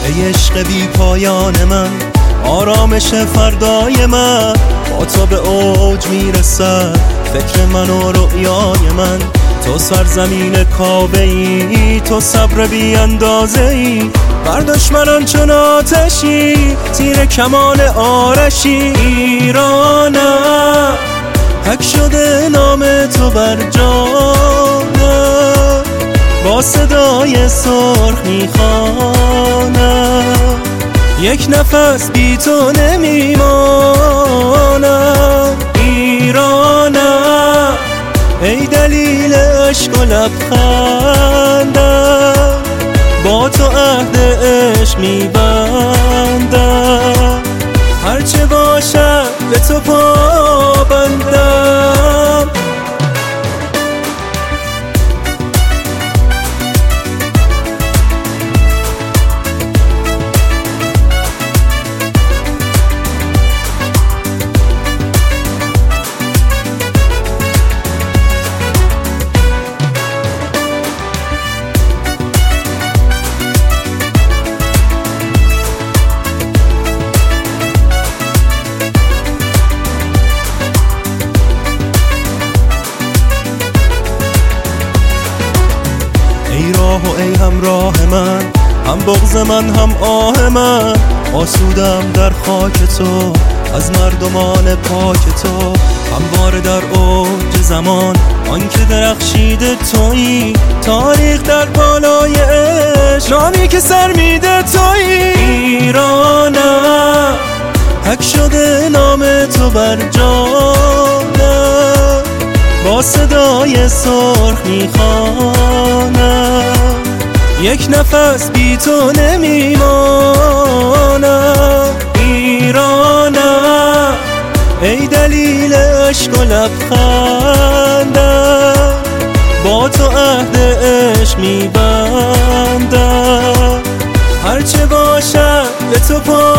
ای عشق بی پایان من، آرامش فردای من، با تو به اوج میرسد فکر من و رؤیای من. تو سرزمین کعبه ای، تو صبر بی اندازه ای، بر دشمنان چون آتشی، تیر کمان آرشی. ایرانم حک شده نام تو بر جانم، با صدای سرخ میخوانم، یک نفس بی تو نمیمانم. ایرانم ای دلیل عشق و لبخندم، با تو عهد عشق میبندم، هرچه باشد به تو پابندم. ای راه و ای همراه من، هم بغض من هم آه من، آسودم در خاک تو از مردمان پاک تو. همواره در اوج زمان آنکه درخشیده تویی، تاریخ در بالای عشق نامی که سر میده تویی. ایرانم حک شده نام تو بر جانم، با صدای سرخ میخوانم، یک نفس بی تو نمیمانم. ایرانم ای دلیل عشق و لبخندم، با تو عهد عشق میبندم، هرچه باشد به تو